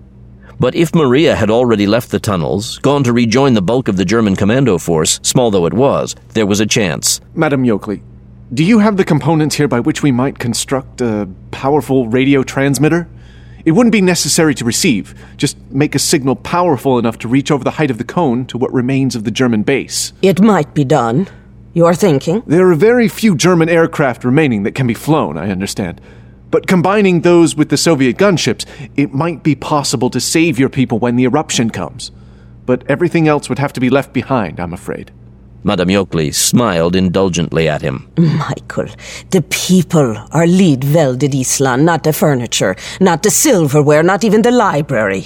But if Maria had already left the tunnels, gone to rejoin the bulk of the German commando force, small though it was, there was a chance. Madame Yochley, do you have the components here by which we might construct a powerful radio transmitter? It wouldn't be necessary to receive. Just make a signal powerful enough to reach over the height of the cone to what remains of the German base. It might be done. You're thinking? There are very few German aircraft remaining that can be flown, I understand. But combining those with the Soviet gunships, it might be possible to save your people when the eruption comes. But everything else would have to be left behind, I'm afraid. Madame Yochley smiled indulgently at him. Michael, the people are Lidvelded Island, not the furniture, not the silverware, not even the library.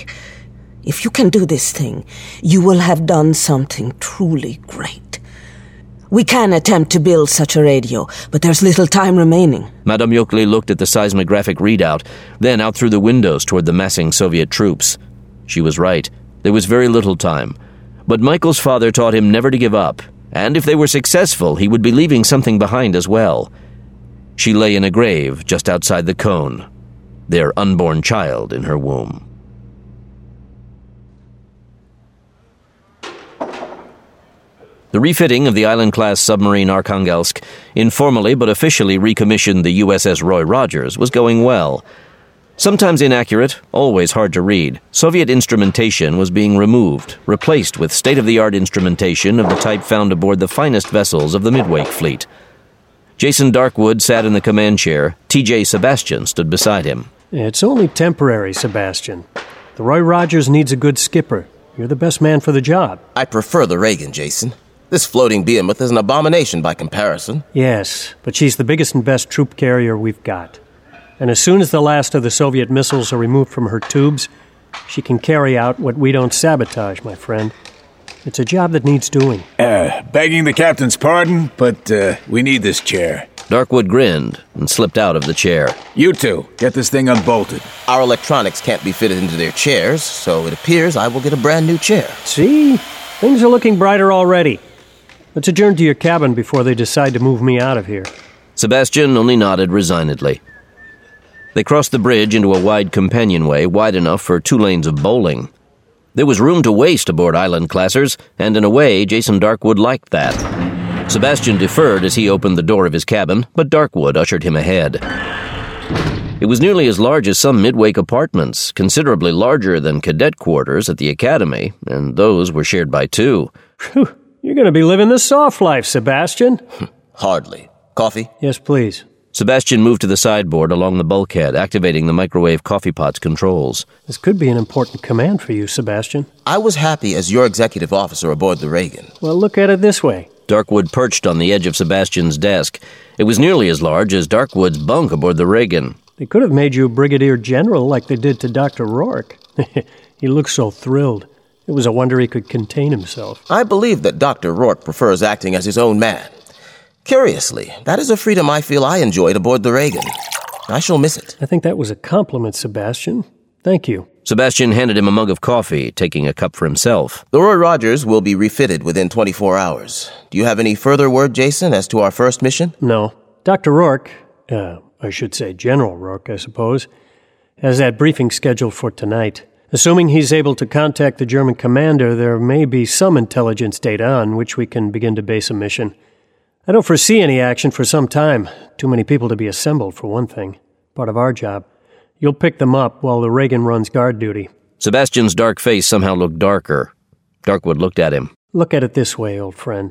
If you can do this thing, you will have done something truly great. We can attempt to build such a radio, but there's little time remaining. Madame Yochley looked at the seismographic readout, then out through the windows toward the massing Soviet troops. She was right. There was very little time. But Michael's father taught him never to give up. And if they were successful, he would be leaving something behind as well. She lay in a grave just outside the cone, their unborn child in her womb. The refitting of the island-class submarine Arkhangelsk, informally but officially recommissioned the U S S Roy Rogers, was going well. Sometimes inaccurate, always hard to read, Soviet instrumentation was being removed, replaced with state-of-the-art instrumentation of the type found aboard the finest vessels of the Midwake fleet. Jason Darkwood sat in the command chair. T J Sebastian stood beside him. It's only temporary, Sebastian. The Roy Rogers needs a good skipper. You're the best man for the job. I prefer the Reagan, Jason. This floating behemoth is an abomination by comparison. Yes, but she's the biggest and best troop carrier we've got. And as soon as the last of the Soviet missiles are removed from her tubes, she can carry out what we don't sabotage, my friend. It's a job that needs doing. Uh, begging the captain's pardon, but uh, we need this chair. Darkwood grinned and slipped out of the chair. You two, get this thing unbolted. Our electronics can't be fitted into their chairs, so it appears I will get a brand new chair. See? Things are looking brighter already. Let's adjourn to your cabin before they decide to move me out of here. Sebastian only nodded resignedly. They crossed the bridge into a wide companionway, wide enough for two lanes of bowling. There was room to waste aboard Island Classers, and in a way, Jason Darkwood liked that. Sebastian deferred as he opened the door of his cabin, but Darkwood ushered him ahead. It was nearly as large as some midwake apartments, considerably larger than cadet quarters at the academy, and those were shared by two. Whew, you're going to be living the soft life, Sebastian. Hardly. Coffee? Yes, please. Sebastian moved to the sideboard along the bulkhead, activating the microwave coffee pot's controls. This could be an important command for you, Sebastian. I was happy as your executive officer aboard the Reagan. Well, look at it this way. Darkwood perched on the edge of Sebastian's desk. It was nearly as large as Darkwood's bunk aboard the Reagan. They could have made you brigadier general like they did to Doctor Rourke. He looked so thrilled. It was a wonder he could contain himself. I believe that Doctor Rourke prefers acting as his own man. Curiously, that is a freedom I feel I enjoyed aboard the Reagan. I shall miss it. I think that was a compliment, Sebastian. Thank you. Sebastian handed him a mug of coffee, taking a cup for himself. The Roy Rogers will be refitted within twenty-four hours. Do you have any further word, Jason, as to our first mission? No. Doctor Rourke, uh, I should say General Rourke, I suppose, has that briefing scheduled for tonight. Assuming he's able to contact the German commander, there may be some intelligence data on which we can begin to base a mission. I don't foresee any action for some time. Too many people to be assembled, for one thing. Part of our job. You'll pick them up while the Reagan runs guard duty. Sebastian's dark face somehow looked darker. Darkwood looked at him. Look at it this way, old friend.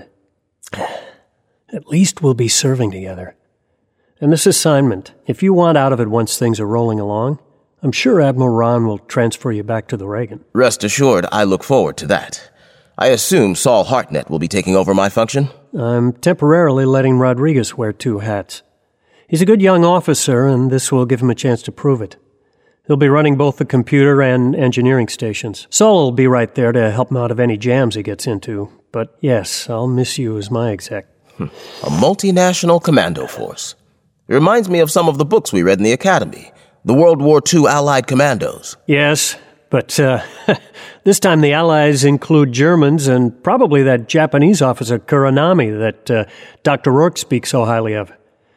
At least we'll be serving together. And this assignment, if you want out of it once things are rolling along, I'm sure Admiral Ron will transfer you back to the Reagan. Rest assured, I look forward to that. I assume Saul Hartnett will be taking over my function? I'm temporarily letting Rodriguez wear two hats. He's a good young officer, and this will give him a chance to prove it. He'll be running both the computer and engineering stations. Saul will be right there to help him out of any jams he gets into. But yes, I'll miss you as my exec. A multinational commando force. It reminds me of some of the books we read in the academy. The World War Two Allied Commandos. Yes, but uh, this time the Allies include Germans and probably that Japanese officer Kuranami that uh, Doctor Rourke speaks so highly of.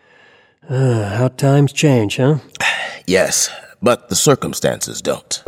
Uh, how times change, huh? Yes, but the circumstances don't.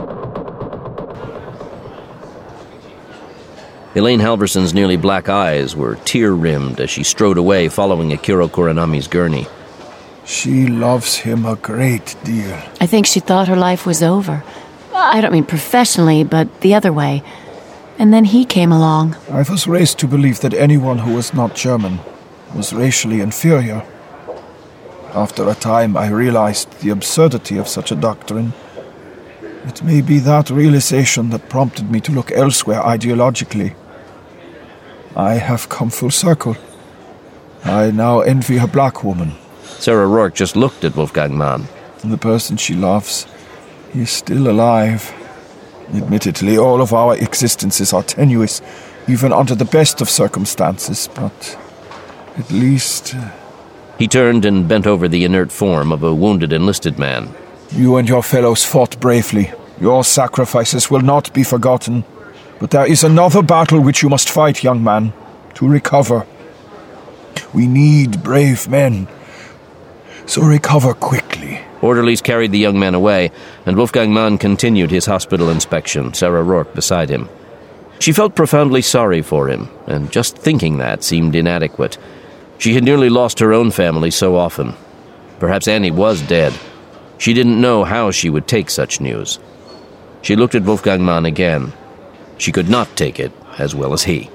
Elaine Halverson's nearly black eyes were tear-rimmed as she strode away following Akira Kuranami's gurney. She loves him a great deal. I think she thought her life was over. I don't mean professionally, but the other way. And then he came along. I was raised to believe that anyone who was not German was racially inferior. After a time, I realized the absurdity of such a doctrine. It may be that realization that prompted me to look elsewhere ideologically. I have come full circle. I now envy a black woman. Sarah Rourke just looked at Wolfgang Mann. The person she loves is still alive. Admittedly, all of our existences are tenuous, even under the best of circumstances, but at least... Uh, he turned and bent over the inert form of a wounded enlisted man. You and your fellows fought bravely. Your sacrifices will not be forgotten. But there is another battle which you must fight, young man, to recover. We need brave men. So recover quickly. Orderlies carried the young man away, and Wolfgang Mann continued his hospital inspection, Sarah Rourke beside him. She felt profoundly sorry for him, and just thinking that seemed inadequate. She had nearly lost her own family so often. Perhaps Annie was dead. She didn't know how she would take such news. She looked at Wolfgang Mann again. She could not take it as well as he.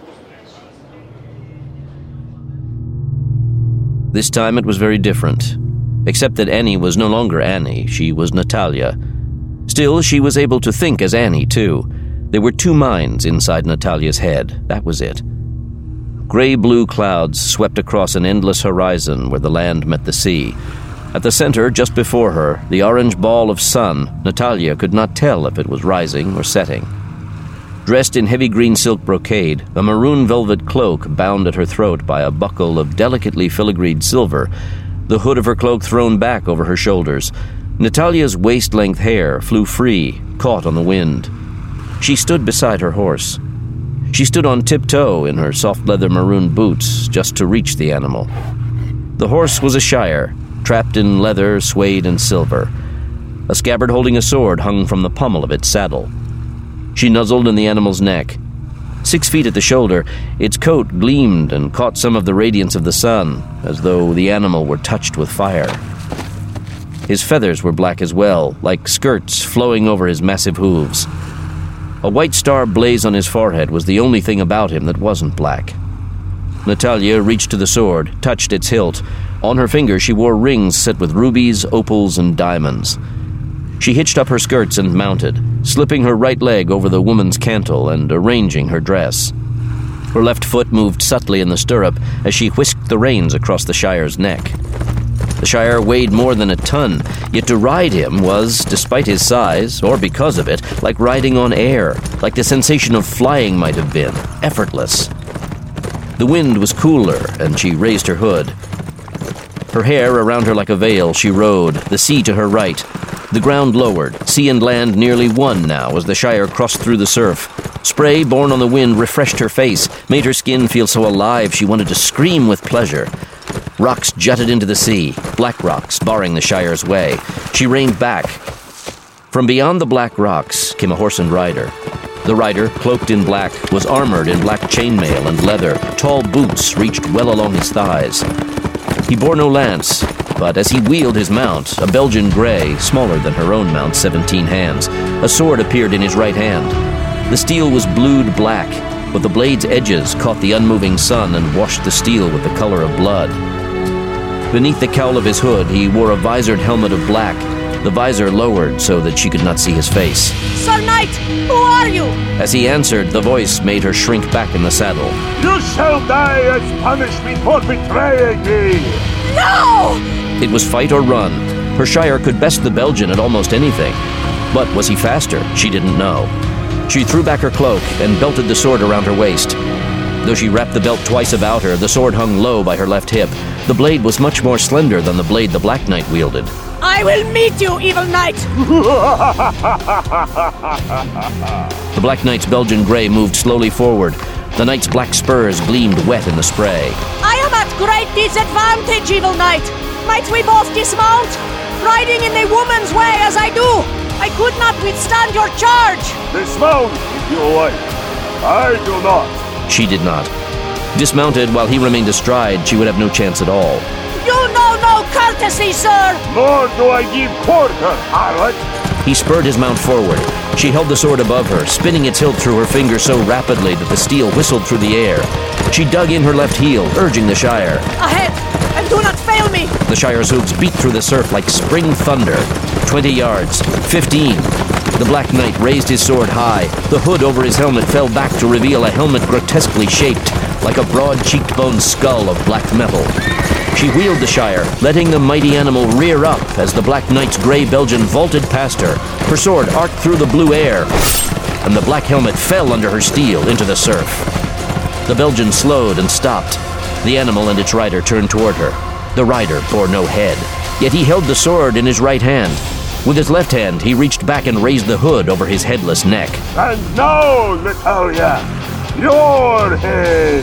This time it was very different. Except that Annie was no longer Annie, she was Natalia. Still, she was able to think as Annie, too. There were two minds inside Natalia's head, that was it. Gray-blue clouds swept across an endless horizon where the land met the sea. At the center, just before her, the orange ball of sun, Natalia could not tell if it was rising or setting. Dressed in heavy green silk brocade, a maroon velvet cloak bound at her throat by a buckle of delicately filigreed silver, the hood of her cloak thrown back over her shoulders, Natalia's waist-length hair flew free, caught on the wind. She stood beside her horse. She stood on tiptoe in her soft leather maroon boots just to reach the animal. The horse was a Shire, trapped in leather, suede, and silver. A scabbard holding a sword hung from the pommel of its saddle. She nuzzled in the animal's neck. Six feet at the shoulder, its coat gleamed and caught some of the radiance of the sun, as though the animal were touched with fire. His feathers were black as well, like skirts flowing over his massive hooves. A white star blaze on his forehead was the only thing about him that wasn't black. Natalia reached to the sword, touched its hilt. On her finger she wore rings set with rubies, opals, and diamonds. She hitched up her skirts and mounted, slipping her right leg over the woman's cantle and arranging her dress. Her left foot moved subtly in the stirrup as she whisked the reins across the Shire's neck. The Shire weighed more than a ton, yet to ride him was, despite his size, or because of it, like riding on air, like the sensation of flying might have been, effortless. The wind was cooler, and she raised her hood. Her hair around her like a veil, she rode, the sea to her right. The ground lowered, sea and land nearly one now as the Shire crossed through the surf. Spray borne on the wind refreshed her face, made her skin feel so alive she wanted to scream with pleasure. Rocks jutted into the sea, black rocks barring the Shire's way. She reined back. From beyond the black rocks came a horse and rider. The rider, cloaked in black, was armored in black chainmail and leather. Tall boots reached well along his thighs. He bore no lance, but as he wheeled his mount, a Belgian grey, smaller than her own mount, seventeen hands, a sword appeared in his right hand. The steel was blued black, but the blade's edges caught the unmoving sun and washed the steel with the color of blood. Beneath the cowl of his hood, he wore a visored helmet of black, the visor lowered so that she could not see his face. Sir Knight, who are you? As he answered, the voice made her shrink back in the saddle. You shall die as punishment for betraying me! No! It was fight or run. Her Shire could best the Belgian at almost anything. But was he faster? She didn't know. She threw back her cloak and belted the sword around her waist. Though she wrapped the belt twice about her, the sword hung low by her left hip. The blade was much more slender than the blade the Black Knight wielded. I will meet you, evil knight! The Black Knight's Belgian grey moved slowly forward. The knight's black spurs gleamed wet in the spray. I am at great disadvantage, evil knight. Might we both dismount? Riding in a woman's way as I do, I could not withstand your charge. Dismount if you like. I do not. She did not. Dismounted while he remained astride, she would have no chance at all. You know no courtesy, sir! Nor do I give quarter, harlot! He spurred his mount forward. She held the sword above her, spinning its hilt through her fingers so rapidly that the steel whistled through the air. She dug in her left heel, urging the Shire. Ahead, and do not fail me! The Shire's hooves beat through the surf like spring thunder. Twenty yards. Fifteen. The Black Knight raised his sword high. The hood over his helmet fell back to reveal a helmet grotesquely shaped, like a broad-cheeked bone skull of black metal. She wheeled the Shire, letting the mighty animal rear up as the Black Knight's grey Belgian vaulted past her. Her sword arced through the blue air, and the black helmet fell under her steel into the surf. The Belgian slowed and stopped. The animal and its rider turned toward her. The rider bore no head, yet he held the sword in his right hand. With his left hand, he reached back and raised the hood over his headless neck. And now, Natalia, your head!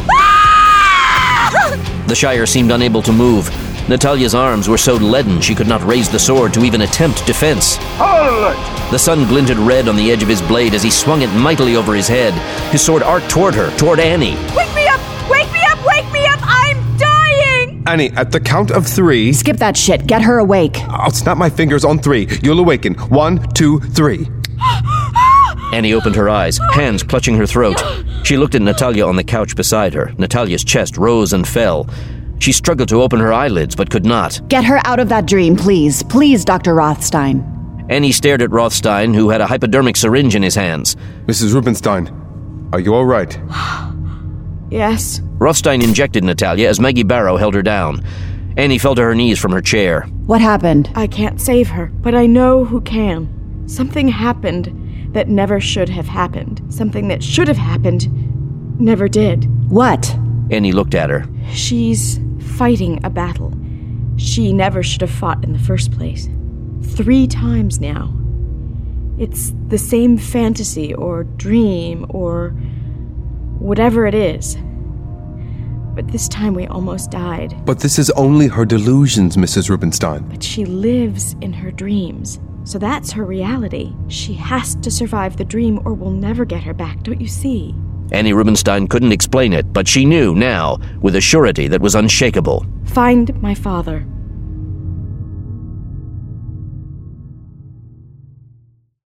The Shire seemed unable to move. Natalia's arms were so leaden she could not raise the sword to even attempt defense. Harlot! The sun glinted red on the edge of his blade as he swung it mightily over his head. His sword arced toward her, toward Annie. Wake me up! Wake me up! Wake me up! I'm dying! Annie, at the count of three... Skip that shit. Get her awake. I'll snap my fingers on three. You'll awaken. One, two, three. Annie opened her eyes, hands clutching her throat. She looked at Natalia on the couch beside her. Natalia's chest rose and fell. She struggled to open her eyelids, but could not. Get her out of that dream, please. Please, Doctor Rothstein. Annie stared at Rothstein, who had a hypodermic syringe in his hands. Missus Rubenstein, are you all right? Yes. Rothstein injected Natalia as Maggie Barrow held her down. Annie fell to her knees from her chair. What happened? I can't save her, but I know who can. Something happened that never should have happened. Something that should have happened never did. What? Annie looked at her. She's fighting a battle she never should have fought in the first place. Three times now. It's the same fantasy or dream or whatever it is. But this time we almost died. But this is only her delusions, Missus Rubenstein. But she lives in her dreams. So that's her reality. She has to survive the dream or we'll never get her back, don't you see? Annie Rubenstein couldn't explain it, but she knew now, with a surety that was unshakable. Find my father.